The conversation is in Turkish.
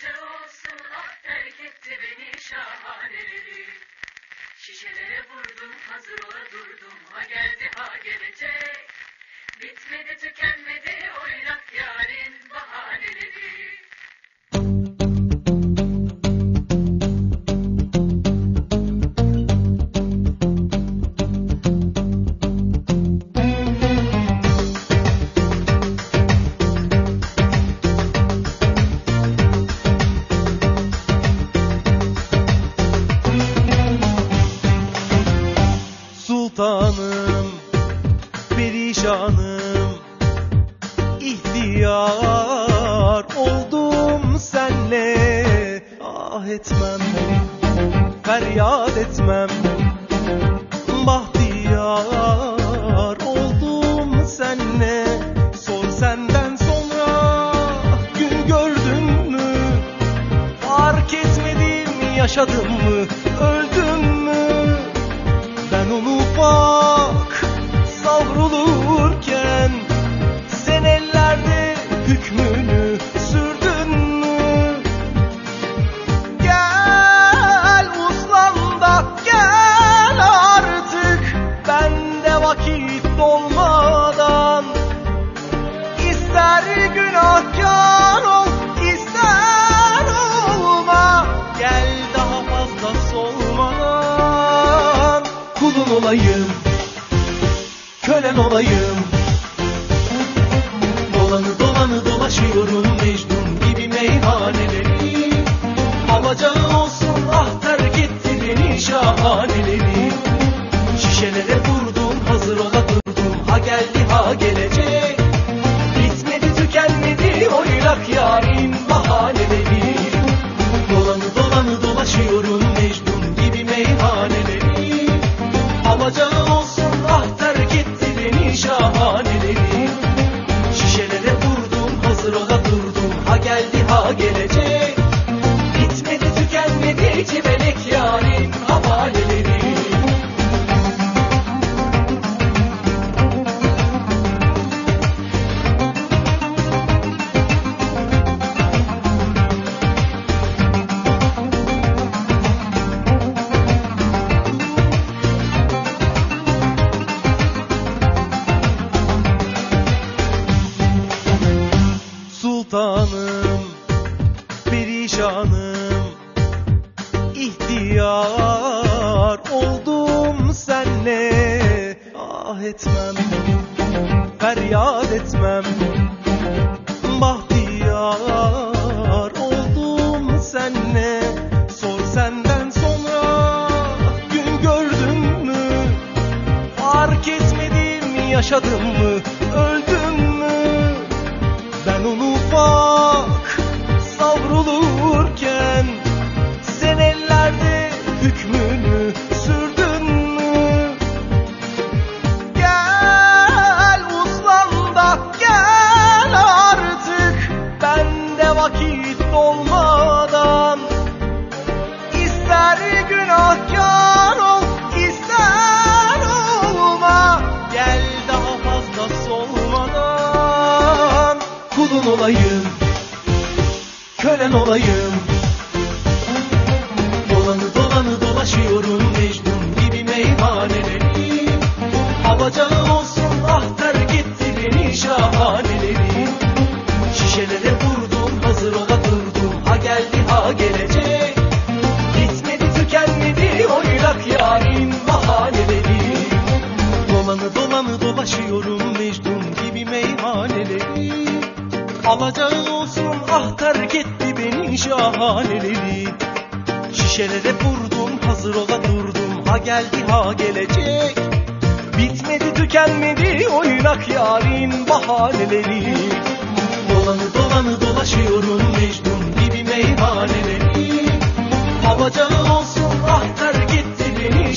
alacağı olsun, ah terk etti beni şahaneleri. Şişelere vurdum, hazır ola durdum, ha geldi ha gelecek. Bitmedi tükenmedi oynak yarın bahaneleri. Sultanım, perişanım, ihtiyar oldum senle. Ah etmem, feryat etmem, bahtiyar oldum senle. Sor senden sonra gün gördün mü? Fark etmedim, yaşadım mı, öldüm mü? Ben onu ufak savrulurken sen ellerde hükmünü sürdün mü? Gel uslan da gel artık, bende vakit dolmadan. İster günahkar ol, ister olma, gel daha fazla solmadan. Kulun olayım, kölen olayım. Dolanı dolanı dolaşıyorum Mecnun gibi meyhaneleri. Alacağı olsun, ah terk etti beni şahaneleri. Şişelere vurdum, hazır ola durdum, ha geldi ha gelecek. Bitmedi tükenmedi oynak yarın bahaneleri. Dolanı dolanı dolaşıyorum Mecnun gibi meyhaneleri. Alacağı olsun, ah terk etti beni şahaneleri. Şişelere vurdum, hazır ola durdum, ha geldi ha gelecek. Bitmedi tükenmedi civelek yarın havaleleri. Sultanım, perişanım, ihtiyar oldum senle. Ah etmem, feryat etmem, bahtiyar oldum senle. Sor senden sonra gün gördün mü? Fark etmedim, yaşadım mı, öldüm mü? Ben onu ufak savrulurken sen ellerde hükmünü sürdün mü? Gel uslan da gel artık, bende vakit dolmadan. İster günahkar ol, ister olma, gel daha fazla solmadan. Kulun olayım, kölen olayım. Dolanı dolanı dolaşıyorum Mecnun gibi meyhaneleri. Alacağı olsun, ah terk etti beni şahaneleri. Şişelere vurdum, hazır ola durdum, ha geldi ha gelecek. Bitmedi tükenmedi oynak yarın bahaneleri. Dolanı dolanı dolaşıyorum Mecnun gibi meyhaneleri. Alacağı olsun, ah terk etti beni şahaneleri. Şişelere vurdum, hazır ola durdum, ha geldi ha gelecek. Bitmedi tükenmedi oynak yarın bahaneleri. Dolanı dolanı dolaşıyorum Mecnun gibi meyhaneleri. Alacağı olsun, ah terk etti beni